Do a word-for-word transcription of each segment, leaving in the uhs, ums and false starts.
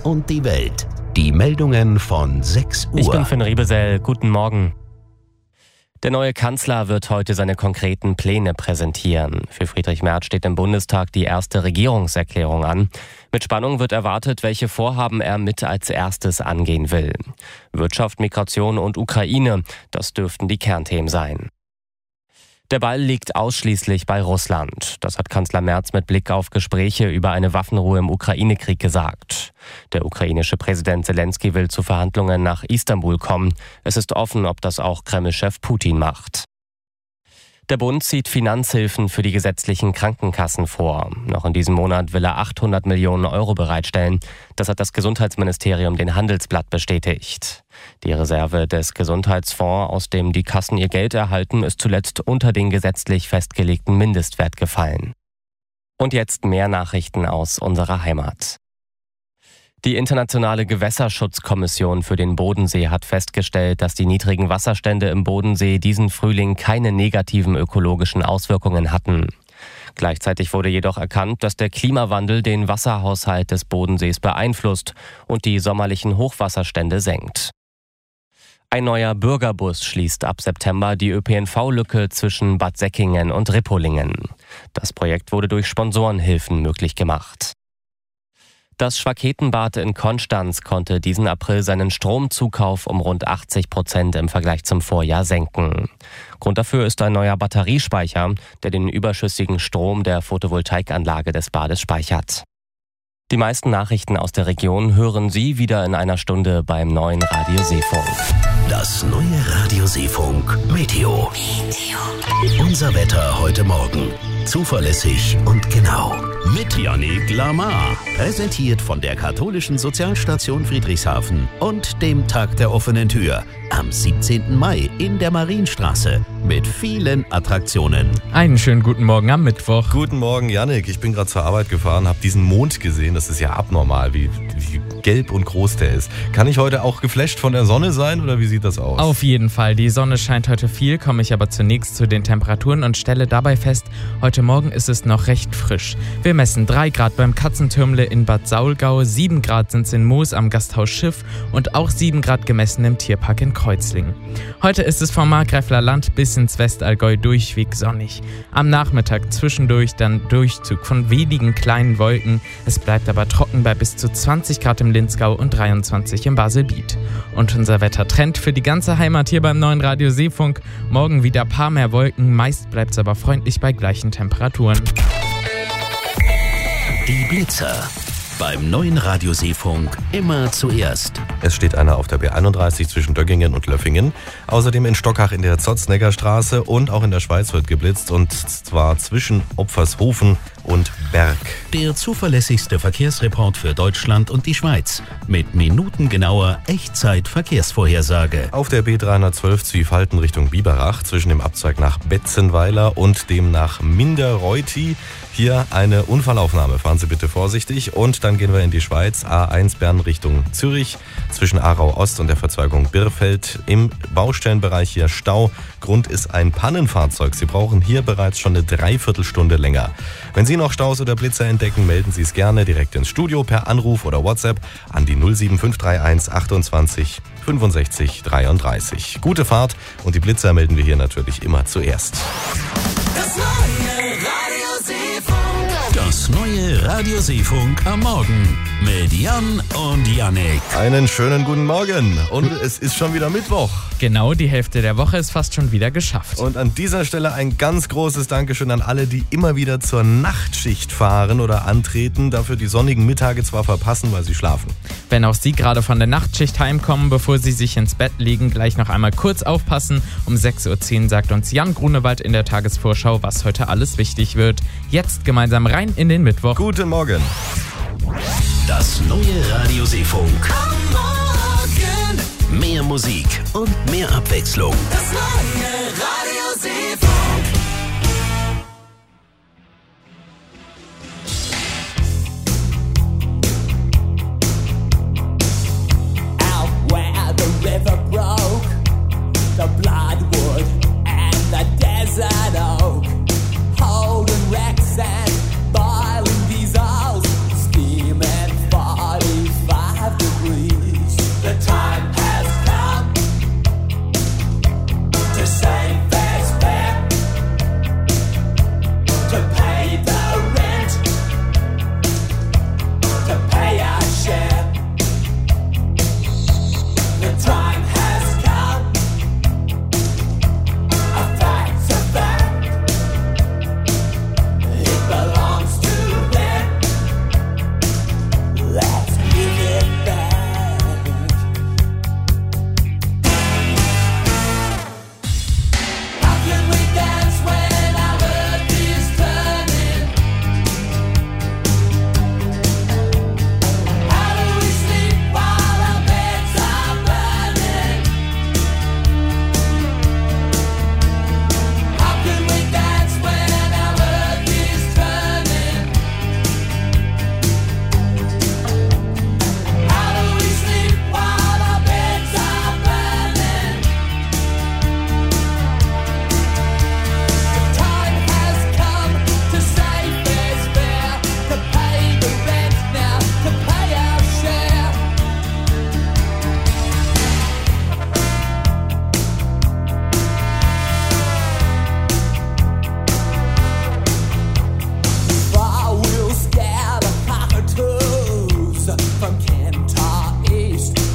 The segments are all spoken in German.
und die Welt. Die Meldungen von sechs Uhr. Ich bin Finn Riebesell. Guten Morgen. Der neue Kanzler wird heute seine konkreten Pläne präsentieren. Für Friedrich Merz steht im Bundestag die erste Regierungserklärung an. Mit Spannung wird erwartet, welche Vorhaben er mit als erstes angehen will. Wirtschaft, Migration und Ukraine, das dürften die Kernthemen sein. Der Ball liegt ausschließlich bei Russland. Das hat Kanzler Merz mit Blick auf Gespräche über eine Waffenruhe im Ukraine-Krieg gesagt. Der ukrainische Präsident Zelensky will zu Verhandlungen nach Istanbul kommen. Es ist offen, ob das auch Kreml-Chef Putin macht. Der Bund zieht Finanzhilfen für die gesetzlichen Krankenkassen vor. Noch in diesem Monat will er achthundert Millionen Euro bereitstellen. Das hat das Gesundheitsministerium den Handelsblatt bestätigt. Die Reserve des Gesundheitsfonds, aus dem die Kassen ihr Geld erhalten, ist zuletzt unter den gesetzlich festgelegten Mindestwert gefallen. Und jetzt mehr Nachrichten aus unserer Heimat. Die Internationale Gewässerschutzkommission für den Bodensee hat festgestellt, dass die niedrigen Wasserstände im Bodensee diesen Frühling keine negativen ökologischen Auswirkungen hatten. Gleichzeitig wurde jedoch erkannt, dass der Klimawandel den Wasserhaushalt des Bodensees beeinflusst und die sommerlichen Hochwasserstände senkt. Ein neuer Bürgerbus schließt ab September die Ö P N V-Lücke zwischen Bad Säckingen und Rippolinggen. Das Projekt wurde durch Sponsorenhilfen möglich gemacht. Das Schwaketenbad in Konstanz konnte diesen April seinen Stromzukauf um rund achtzig Prozent im Vergleich zum Vorjahr senken. Grund dafür ist ein neuer Batteriespeicher, der den überschüssigen Strom der Photovoltaikanlage des Bades speichert. Die meisten Nachrichten aus der Region hören Sie wieder in einer Stunde beim neuen Radio Seefunk. Das neue Radio Seefunk Meteo. Meteo. Unser Wetter heute Morgen. Zuverlässig und genau. Mit Yannick Lamar. Präsentiert von der katholischen Sozialstation Friedrichshafen und dem Tag der offenen Tür am siebzehnten Mai in der Marienstraße mit vielen Attraktionen. Einen schönen guten Morgen am Mittwoch. Guten Morgen, Yannick. Ich bin gerade zur Arbeit gefahren, habe diesen Mond gesehen. Das ist ja abnormal, wie, wie gelb und groß der ist. Kann ich heute auch geflasht von der Sonne sein oder wie sieht das aus? Auf jeden Fall. Die Sonne scheint heute viel, komme ich aber zunächst zu den Temperaturen und stelle dabei fest, heute Morgen ist es noch recht frisch. Wir messen drei Grad beim Katzentürmle in Bad Saulgau, sieben Grad sind es in Moos am Gasthaus Schiff und auch sieben Grad gemessen im Tierpark in Kreuzlingen. Heute ist es vom Markgräfler Land bis ins Westallgäu durchweg sonnig. Am Nachmittag zwischendurch dann Durchzug von wenigen kleinen Wolken. Es bleibt aber trocken bei bis zu zwanzig Grad im Linzgau und dreiundzwanzig im Baselbiet. Und unser Wettertrend für die ganze Heimat hier beim neuen Radio Seefunk. Morgen wieder ein paar mehr Wolken, meist bleibt es aber freundlich bei gleichen Temperaturen. Die Blitzer. Beim neuen Radio Seefunk immer zuerst. Es steht einer auf der B einunddreißig zwischen Döggingen und Löffingen. Außerdem in Stockach in der Zotznegger Straße und auch in der Schweiz wird geblitzt. Und zwar zwischen Opfershofen und Berg. Der zuverlässigste Verkehrsreport für Deutschland und die Schweiz. Mit minutengenauer Echtzeit-Verkehrsvorhersage. Auf der B dreihundertzwölf Zwiefalten Richtung Biberach zwischen dem Abzweig nach Betzenweiler und dem nach Minderreuthi. Hier eine Unfallaufnahme. Fahren Sie bitte vorsichtig. Und dann gehen wir in die Schweiz. A eins Bern Richtung Zürich. Zwischen Aarau Ost und der Verzweigung Birrfeld. Im Baustellenbereich hier Stau. Grund ist ein Pannenfahrzeug. Sie brauchen hier bereits schon eine Dreiviertelstunde länger. Wenn Sie noch Staus oder Blitzer entdecken, melden Sie es gerne direkt ins Studio per Anruf oder WhatsApp an die null sieben fünf drei eins achtundzwanzig fünfundsechzig dreiunddreißig. Gute Fahrt und die Blitzer melden wir hier natürlich immer zuerst. Das neue Radio Seefunk. Das neue Radio Seefunk am Morgen mit Jan und Yannick. Einen schönen guten Morgen und es ist schon wieder Mittwoch. Genau, die Hälfte der Woche ist fast schon wieder geschafft. Und an dieser Stelle ein ganz großes Dankeschön an alle, die immer wieder zur Nachtschicht fahren oder antreten, dafür die sonnigen Mittage zwar verpassen, weil sie schlafen. Wenn auch Sie gerade von der Nachtschicht heimkommen, bevor Sie sich ins Bett legen, gleich noch einmal kurz aufpassen. Um sechs Uhr zehn sagt uns Jan Grunewald in der Tagesvorschau, was heute alles wichtig wird. Jetzt gemeinsam rein in den Mittwoch. Guten Morgen. Das neue Radio Seefunk. Am Morgen. Mehr Musik und mehr Abwechslung. Das neue Radio Seefunk. Out where the river broke, the bloodwood and the desert oak, holding wrecks and boiling diesels, steaming forty-five.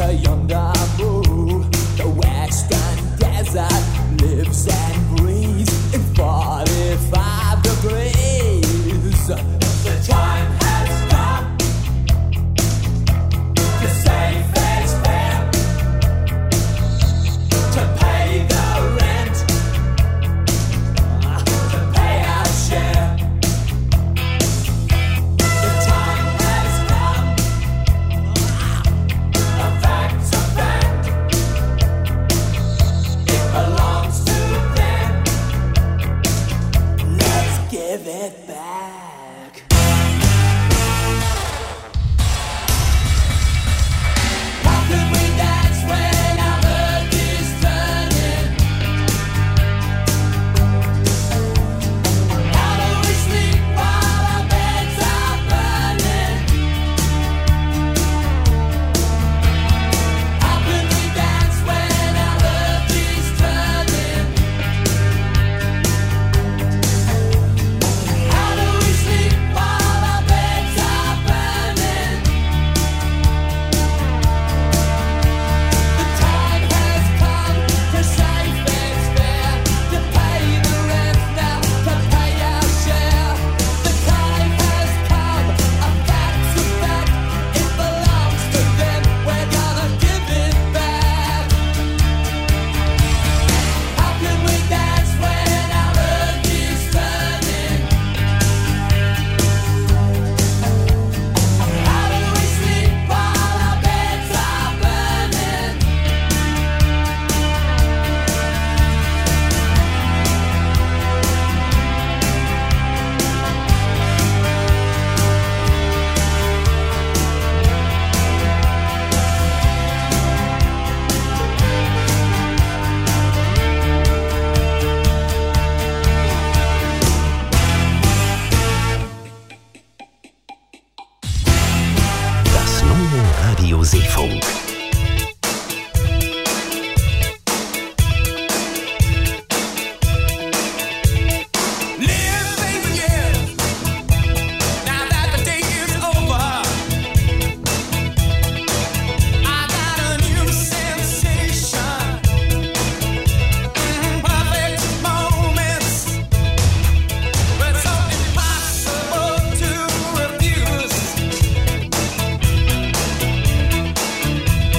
to yonder moon. The western desert lives and breathes in forty-five degrees. The time has come to save face fair, to pay the rent, to pay our share. The time has come, a fact's a fact. It belongs to them. Let's give it back. How can we dance when our earth is turning? How do we sleep while our beds are burning? How can we dance when our earth is turning? How do we sleep while our beds are burning? The time has come to save fair's fair, to pay the rent now, to pay our share. The time has come, a fact's a fact. It belongs to them. We're gonna give it back. How can we dance when our earth is turning? How do we sleep while our beds are burning? Das neue Radio Seefunk. Live, baby, yeah. Now that the day is over, I got a new sensation. Mm, perfect moments, but so impossible to refuse.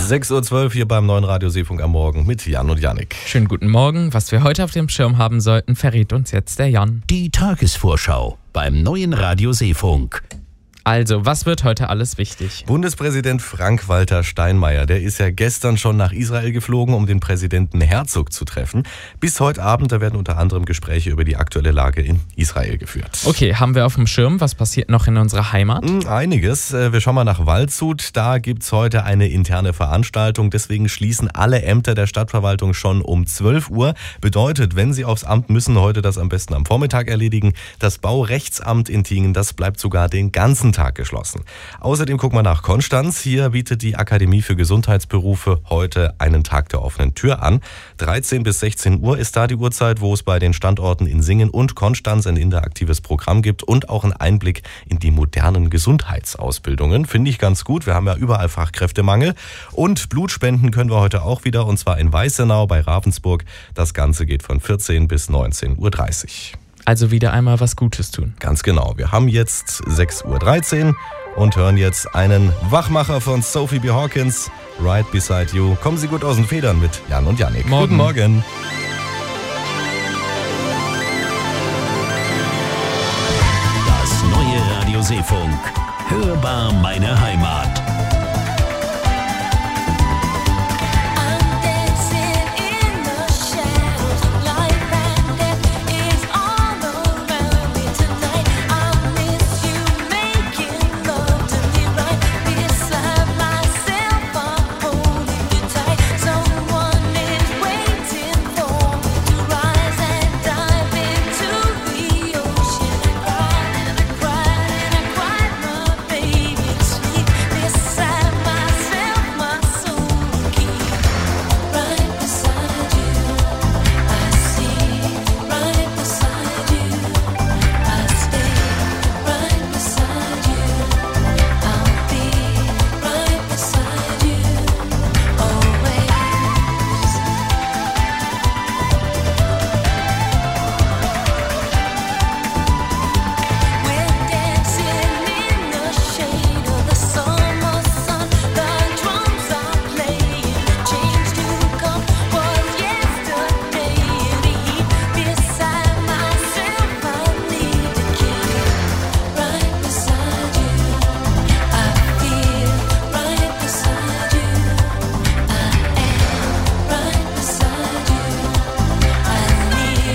sechs Uhr zwölf hier beim neuen Radio Seefunk am Morgen mit Jan und Jannik. Schönen guten Morgen. Was wir heute auf dem Schirm haben sollten, verrät uns jetzt der Jan. Die Tagesvorschau beim neuen Radio Seefunk. Also, was wird heute alles wichtig? Bundespräsident Frank-Walter Steinmeier, der ist ja gestern schon nach Israel geflogen, um den Präsidenten Herzog zu treffen. Bis heute Abend, da werden unter anderem Gespräche über die aktuelle Lage in Israel geführt. Okay, haben wir auf dem Schirm, was passiert noch in unserer Heimat? Einiges. Wir schauen mal nach Waldshut. Da gibt's heute eine interne Veranstaltung. Deswegen schließen alle Ämter der Stadtverwaltung schon um zwölf Uhr. Bedeutet, wenn Sie aufs Amt müssen, heute das am besten am Vormittag erledigen. Das Baurechtsamt in Tingen, das bleibt sogar den ganzen Tag geschlossen. Außerdem gucken wir nach Konstanz. Hier bietet die Akademie für Gesundheitsberufe heute einen Tag der offenen Tür an. dreizehn bis sechzehn Uhr ist da die Uhrzeit, wo es bei den Standorten in Singen und Konstanz ein interaktives Programm gibt und auch einen Einblick in die modernen Gesundheitsausbildungen. Finde ich ganz gut. Wir haben ja überall Fachkräftemangel. Und Blutspenden können wir heute auch wieder, und zwar in Weißenau bei Ravensburg. Das Ganze geht von vierzehn bis neunzehn Uhr dreißig. Also wieder einmal was Gutes tun. Ganz genau. Wir haben jetzt sechs Uhr dreizehn und hören jetzt einen Wachmacher von Sophie B. Hawkins, Right Beside You. Kommen Sie gut aus den Federn mit Jan und Jannik. Morgen. Guten Morgen. Das neue Radio Seefunk. Hörbar meine Heimat.